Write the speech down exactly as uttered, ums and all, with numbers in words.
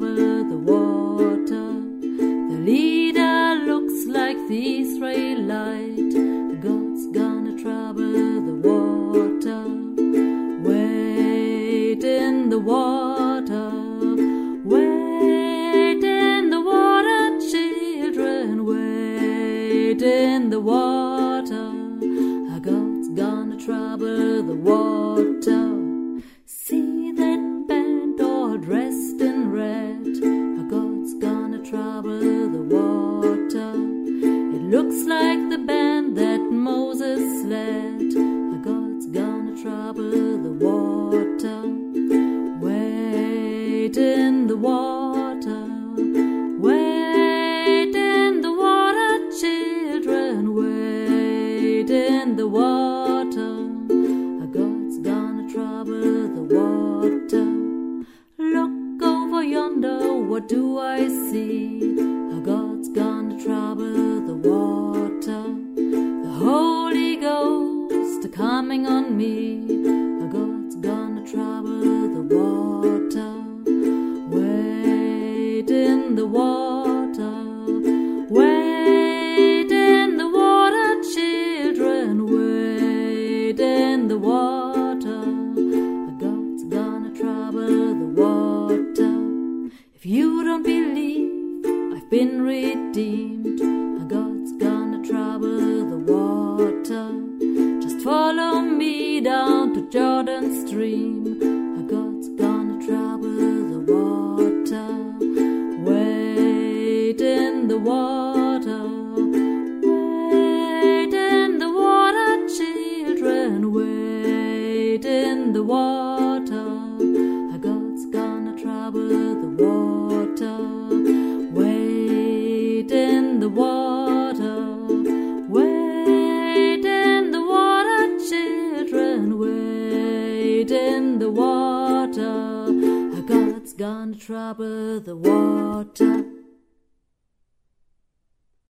trouble the water. The leader looks like the Israelite. God's gonna trouble the water. Wade in the water. Wade in the water, children. Wade in the water. God's gonna trouble the water. See that band all dressed in red. God's gonna trouble the water. It looks like the band that Moses led. God's gonna trouble the water. Wade in the water. Wade in the water, children. Wade in the water. God's gonna trouble the water. Look over yonder, what do I see? God's gonna trouble the water. The Holy Ghost coming on me. God's gonna trouble the water. Wade in the water. Wade in the water, children. Wade in the water. God's gonna trouble the water. If you don't believe I've been redeemed, God's gonna trouble the water. Just follow me down to Jordan stream. God's gonna trouble the water. Wade in the water. Wade in the water, children. Wade in the water. God's gonna trouble the water. Wade in the water. Wade in the water, children. Wade in the water. God's gonna trouble the water.